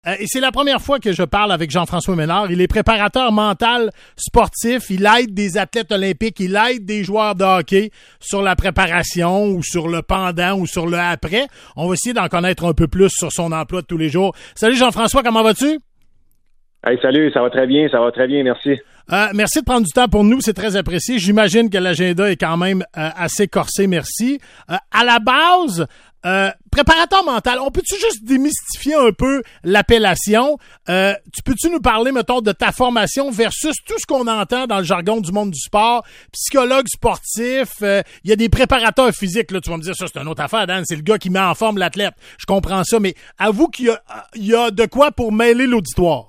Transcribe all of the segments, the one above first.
et c'est la première fois que je parle avec Jean-François Ménard. Il est préparateur mental sportif. Il aide des athlètes olympiques. Il aide des joueurs de hockey sur la préparation ou sur le pendant ou sur le après. On va essayer d'en connaître un peu plus sur son emploi de tous les jours. Salut Jean-François, comment vas-tu? Hey, salut, ça va très bien, merci. Merci de prendre du temps pour nous, c'est très apprécié. J'imagine que l'agenda est quand même assez corsé, merci. À la base, préparateur mental, on peut-tu juste démystifier un peu l'appellation? Peux-tu nous parler, mettons, de ta formation versus tout ce qu'on entend dans le jargon du monde du sport? Psychologue sportif, il y a des préparateurs physiques, là, tu vas me dire, ça c'est une autre affaire, Dan, c'est le gars qui met en forme l'athlète. Je comprends ça, mais avoue qu'il y a de quoi pour mêler l'auditoire.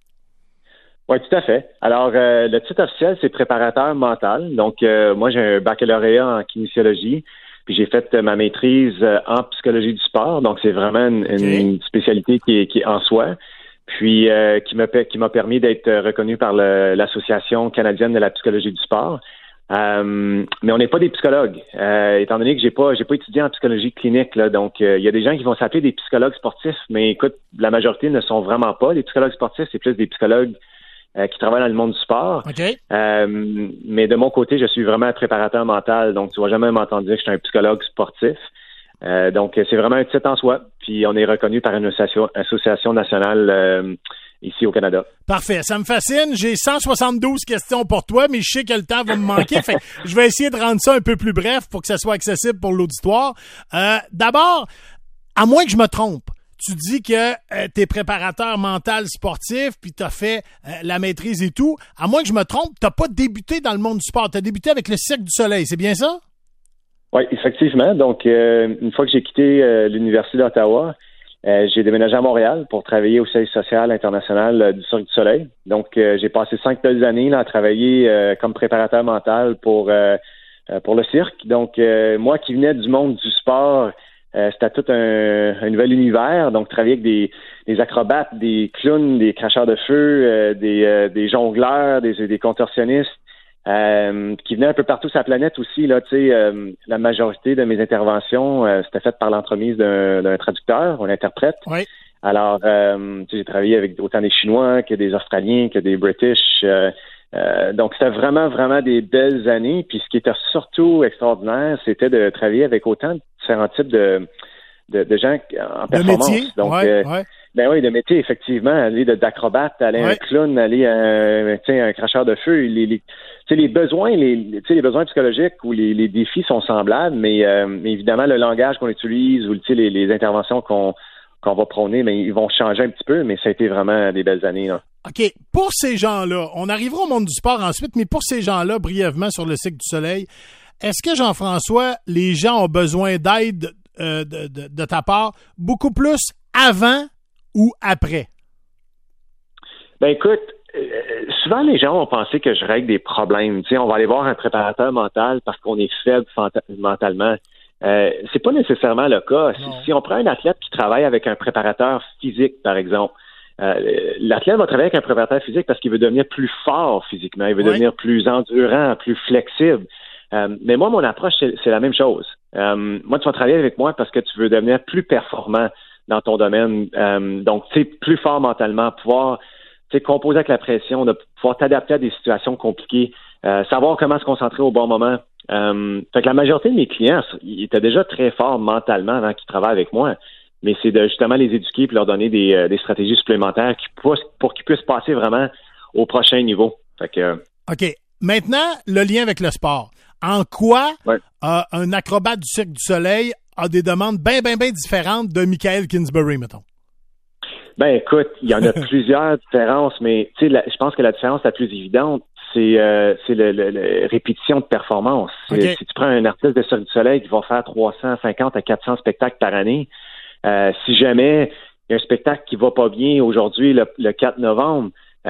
Oui, tout à fait. Alors, le titre officiel, c'est préparateur mental. Donc, moi, j'ai un baccalauréat en kinésiologie, puis j'ai fait ma maîtrise en psychologie du sport. Donc, c'est vraiment une spécialité qui est en soi, puis qui m'a permis d'être reconnu par l'Association canadienne de la psychologie du sport. Mais on n'est pas des psychologues, étant donné que j'ai pas étudié en psychologie clinique, là. Donc, il y a des gens qui vont s'appeler des psychologues sportifs, mais écoute, la majorité ne sont vraiment pas. Les psychologues sportifs, c'est plus des psychologues qui travaillent dans le monde du sport. Okay. Mais de mon côté, je suis vraiment un préparateur mental, donc tu vas jamais m'entendre dire que je suis un psychologue sportif. Donc, c'est vraiment un titre en soi, puis on est reconnu par une association nationale ici au Canada. Parfait, ça me fascine. J'ai 172 questions pour toi, mais je sais que le temps va me manquer. Fait je vais essayer de rendre ça un peu plus bref pour que ça soit accessible pour l'auditoire. D'abord, à moins que je me trompe, tu dis que t'es préparateur mental sportif, puis t'as fait la maîtrise et tout. À moins que je me trompe, t'as pas débuté dans le monde du sport. T'as débuté avec le Cirque du Soleil, c'est bien ça? Oui, effectivement. Donc, une fois que j'ai quitté l'Université d'Ottawa, j'ai déménagé à Montréal pour travailler au service social international du Cirque du Soleil. Donc, j'ai passé 5 belles années là, à travailler comme préparateur mental pour le cirque. Donc, moi qui venais du monde du sport, c'était tout un nouvel univers, donc travailler avec des acrobates, des clowns, des cracheurs de feu, des jongleurs, des contorsionnistes, qui venaient un peu partout sur la planète aussi. Là, la majorité de mes interventions, c'était fait par l'entremise d'un traducteur, un interprète. Oui. Alors, j'ai travaillé avec autant des Chinois que des Australiens, que des British. Donc, c'était vraiment, vraiment des belles années. Puis, ce qui était surtout extraordinaire, c'était de travailler avec autant de différents types de gens en performance. De métier? Donc, ouais. Ben oui, de métier, effectivement. Aller d'acrobate, aller un clown, aller un cracheur de feu. Les besoins, les besoins psychologiques ou les défis sont semblables, mais évidemment, le langage qu'on utilise ou les interventions qu'on va prôner, mais ils vont changer un petit peu, mais ça a été vraiment des belles années, là. OK. Pour ces gens-là, on arrivera au monde du sport ensuite, mais pour ces gens-là, brièvement sur le Cirque du Soleil, est-ce que, Jean-François, les gens ont besoin d'aide de ta part beaucoup plus avant ou après? Ben écoute, souvent les gens vont penser que je règle des problèmes. Tu sais, on va aller voir un préparateur mental parce qu'on est faible mentalement. C'est pas nécessairement le cas. Si on prend un athlète qui travaille avec un préparateur physique, par exemple, l'athlète va travailler avec un préparateur physique parce qu'il veut devenir plus fort physiquement, il veut devenir plus endurant, plus flexible. Mais moi, mon approche, c'est la même chose. Moi, tu vas travailler avec moi parce que tu veux devenir plus performant dans ton domaine. Donc, tu sais, plus fort mentalement, pouvoir composer avec la pression, de pouvoir t'adapter à des situations compliquées, savoir comment se concentrer au bon moment. Fait que la majorité de mes clients, ils étaient déjà très forts mentalement avant qu'ils travaillent avec moi. Mais c'est de justement les éduquer et leur donner des stratégies supplémentaires pour qu'ils puissent passer vraiment au prochain niveau. Fait que, OK. Maintenant, le lien avec le sport. En quoi un acrobate du Cirque du Soleil a des demandes bien différentes de Michael Kingsbury, mettons? Ben écoute, il y en a plusieurs différences, mais je pense que la différence la plus évidente, c'est la répétition de performance. Okay. Si tu prends un artiste de Cirque du Soleil qui va faire 350 à 400 spectacles par année, si jamais il y a un spectacle qui va pas bien aujourd'hui, le 4 novembre,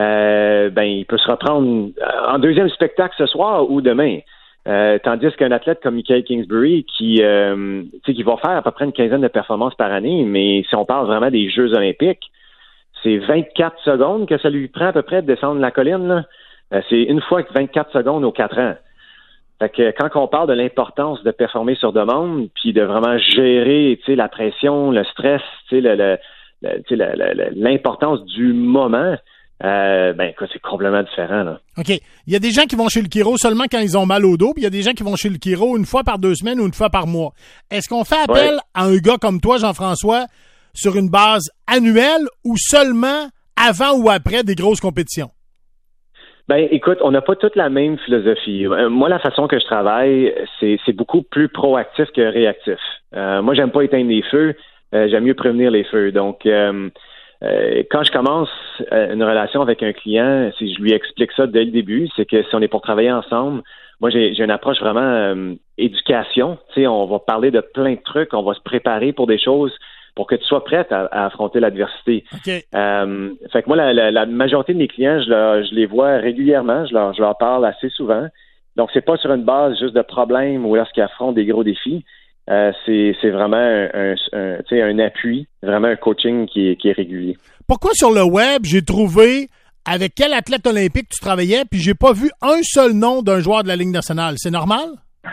il peut se reprendre en deuxième spectacle ce soir ou demain. Tandis qu'un athlète comme Michael Kingsbury qui va faire à peu près une quinzaine de performances par année, mais si on parle vraiment des Jeux olympiques, c'est 24 secondes que ça lui prend à peu près de descendre la colline, là. C'est une fois que 24 secondes aux 4 ans. Fait que quand on parle de l'importance de performer sur demande, puis de vraiment gérer, la pression, le stress, l'importance du moment, écoute, c'est complètement différent, là. OK. Il y a des gens qui vont chez le chiro seulement quand ils ont mal au dos, puis il y a des gens qui vont chez le chiro une fois par 2 semaines ou une fois par mois. Est-ce qu'on fait appel à un gars comme toi, Jean-François, sur une base annuelle ou seulement avant ou après des grosses compétitions? Ben, écoute, on n'a pas toute la même philosophie. Moi, la façon que je travaille, c'est beaucoup plus proactif que réactif. Moi, j'aime pas éteindre les feux. J'aime mieux prévenir les feux. Donc, quand je commence une relation avec un client, si je lui explique ça dès le début, c'est que si on est pour travailler ensemble, moi, j'ai une approche vraiment éducation. Tu sais, on va parler de plein de trucs. On va se préparer pour des choses pour que tu sois prête à affronter l'adversité. Okay. Fait que moi, la majorité de mes clients, je les vois régulièrement, je leur parle assez souvent. Donc, c'est pas sur une base juste de problèmes ou lorsqu'ils affrontent des gros défis. C'est vraiment un appui, vraiment un coaching qui est régulier. Pourquoi sur le web, j'ai trouvé avec quel athlète olympique tu travaillais, puis j'ai pas vu un seul nom d'un joueur de la Ligue nationale? C'est normal?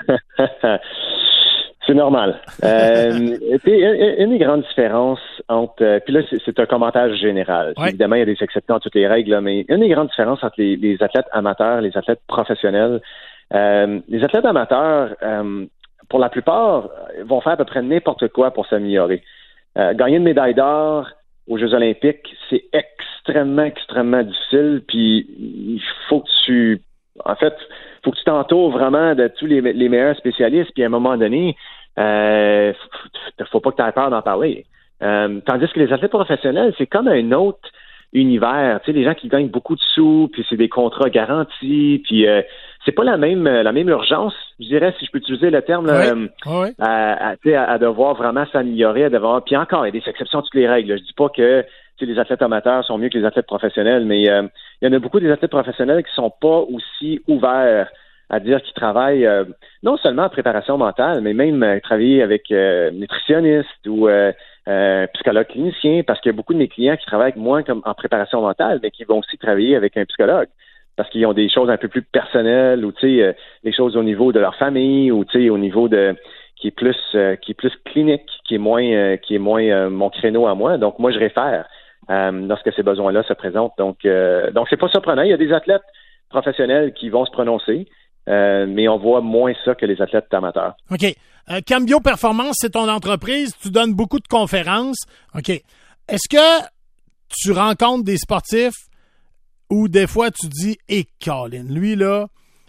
C'est normal. Une des grandes différences entre... puis là, c'est un commentaire général. Ouais. Évidemment, il y a des exceptions à toutes les règles, là, mais une des grandes différences entre les athlètes amateurs, les athlètes professionnels, les athlètes amateurs, pour la plupart, vont faire à peu près n'importe quoi pour s'améliorer. Gagner une médaille d'or aux Jeux olympiques, c'est extrêmement, extrêmement difficile, puis il faut que tu... En fait, faut que tu t'entoures vraiment de tous les meilleurs spécialistes, puis à un moment donné, faut pas que tu aies peur d'en parler. Tandis que les athlètes professionnels, c'est comme un autre univers. Tu sais, les gens qui gagnent beaucoup de sous, puis c'est des contrats garantis, puis c'est pas la même urgence, je dirais, si je peux utiliser le terme, à devoir vraiment s'améliorer, à devoir. Puis encore, il y a des exceptions à toutes les règles. Je dis pas que les athlètes amateurs sont mieux que les athlètes professionnels, mais il y en a beaucoup des athlètes professionnels qui sont pas aussi ouverts à dire qu'ils travaillent non seulement en préparation mentale, mais même travailler avec nutritionniste ou psychologue clinicien, parce qu'il y a beaucoup de mes clients qui travaillent avec moi comme en préparation mentale, mais qui vont aussi travailler avec un psychologue, parce qu'ils ont des choses un peu plus personnelles ou des choses au niveau de leur famille ou au niveau de qui est plus clinique, qui est moins mon créneau à moi. Donc moi je réfère lorsque ces besoins-là se présentent. Donc c'est pas surprenant. Il y a des athlètes professionnels qui vont se prononcer, mais on voit moins ça que les athlètes amateurs. OK. Cambio Performance, c'est ton entreprise. Tu donnes beaucoup de conférences. OK. Est-ce que tu rencontres des sportifs où des fois tu dis « Hey, Colin, lui là,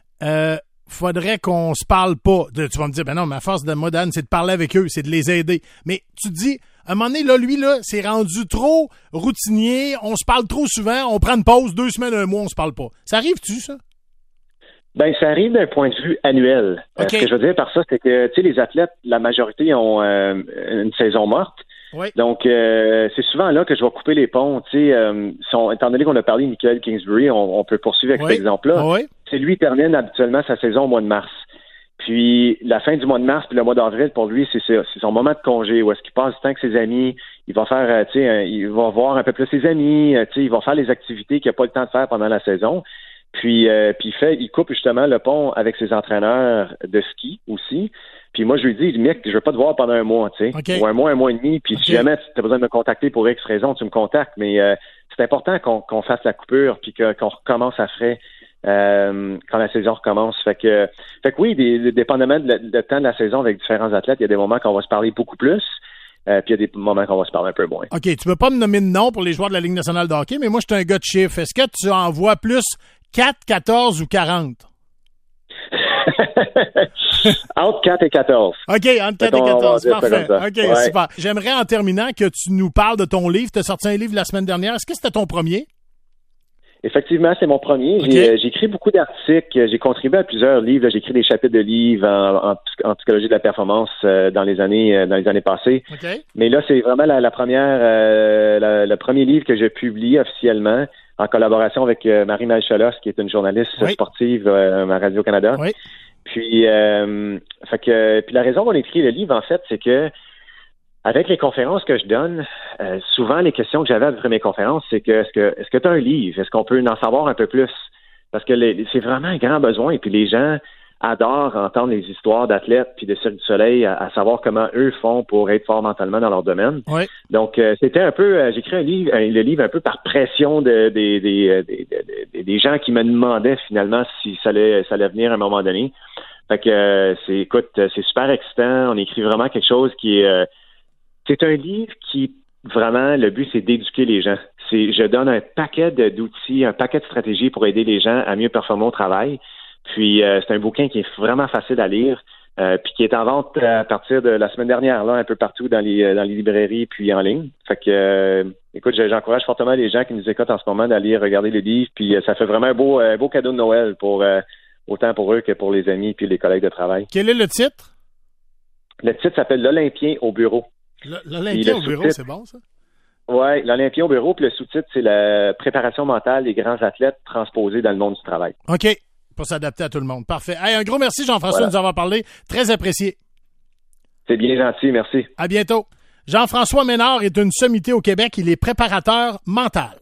faudrait qu'on se parle pas. » Tu vas me dire « Ben non, ma force de moderne, c'est de parler avec eux, c'est de les aider. » Mais tu te dis « À un moment donné, là, lui, là, c'est rendu trop routinier, on se parle trop souvent, on prend une pause, 2 semaines, 1 mois, on se parle pas. » Ça arrive-tu, ça? Ben, ça arrive d'un point de vue annuel. Okay. Ce que je veux dire par ça, c'est que, les athlètes, la majorité ont une saison morte. Oui. Donc, c'est souvent là que je vais couper les ponts. Étant donné qu'on a parlé de Michael Kingsbury, on peut poursuivre avec cet exemple-là. Oui. C'est lui termine habituellement sa saison au mois de mars. Puis, la fin du mois de mars puis le mois d'avril, pour lui, c'est son moment de congé où est-ce qu'il passe du temps avec ses amis. Il va faire, il va voir un peu plus ses amis. Il va faire les activités qu'il n'a pas le temps de faire pendant la saison. Puis il coupe justement le pont avec ses entraîneurs de ski aussi. Puis moi, je lui dis, mec, je veux pas te voir pendant 1 mois, ou 1 mois et demi. Puis si jamais tu as besoin de me contacter pour X raison, tu me contactes. Mais c'est important qu'on fasse la coupure puis qu'on recommence à frais quand la saison recommence. Fait que oui, dépendamment de temps de la saison avec différents athlètes, il y a des moments qu'on va se parler beaucoup plus. Puis il y a des moments qu'on va se parler un peu moins. OK, tu peux pas me nommer de nom pour les joueurs de la Ligue nationale de hockey, mais moi, je suis un gars de chiffres. Est-ce que tu en vois plus 4, 14 ou 40? Entre 4 et 14. OK, entre 4 et 14. Parfait. OK, super. J'aimerais en terminant que tu nous parles de ton livre. Tu as sorti un livre la semaine dernière. Est-ce que c'était ton premier? Effectivement, c'est mon premier. Okay. J'ai écrit beaucoup d'articles. J'ai contribué à plusieurs livres. J'ai écrit des chapitres de livres en psychologie de la performance dans les années passées. Okay. Mais là, c'est vraiment le premier livre que j'ai publié officiellement en collaboration avec Marie-Maëlle Cholos, qui est une journaliste sportive à Radio-Canada. Oui. Puis la raison qu'on a écrit le livre, en fait, c'est que avec les conférences que je donne, souvent les questions que j'avais après mes conférences, c'est que est-ce que tu as un livre? Est-ce qu'on peut en savoir un peu plus? Parce que c'est vraiment un grand besoin. Et puis les gens adorent entendre les histoires d'athlètes puis de Cirque du Soleil, à savoir comment eux font pour être forts mentalement dans leur domaine. Oui. Donc, c'était un peu, j'ai écrit le livre un peu par pression des des gens qui me demandaient finalement si ça allait venir à un moment donné. Fait que c'est super excitant. On écrit vraiment quelque chose qui est c'est un livre qui vraiment le but c'est d'éduquer les gens. Je donne un paquet d'outils, un paquet de stratégies pour aider les gens à mieux performer au travail. Puis c'est un bouquin qui est vraiment facile à lire, puis qui est en vente à partir de la semaine dernière, là, un peu partout dans les librairies puis en ligne. Fait que écoute, j'encourage fortement les gens qui nous écoutent en ce moment d'aller regarder le livre, puis ça fait vraiment un beau cadeau de Noël pour autant pour eux que pour les amis puis les collègues de travail. Quel est le titre? Le titre s'appelle L'Olympien au bureau. L'Olympien au bureau, c'est bon ça? Oui, l'Olympien au bureau, puis le sous-titre, c'est la préparation mentale des grands athlètes transposés dans le monde du travail. OK. Pour s'adapter à tout le monde. Parfait. Hey, un gros merci, Jean-François, de nous avoir parlé. Très apprécié. C'est bien gentil, merci. À bientôt. Jean-François Ménard est une sommité au Québec. Il est préparateur mental.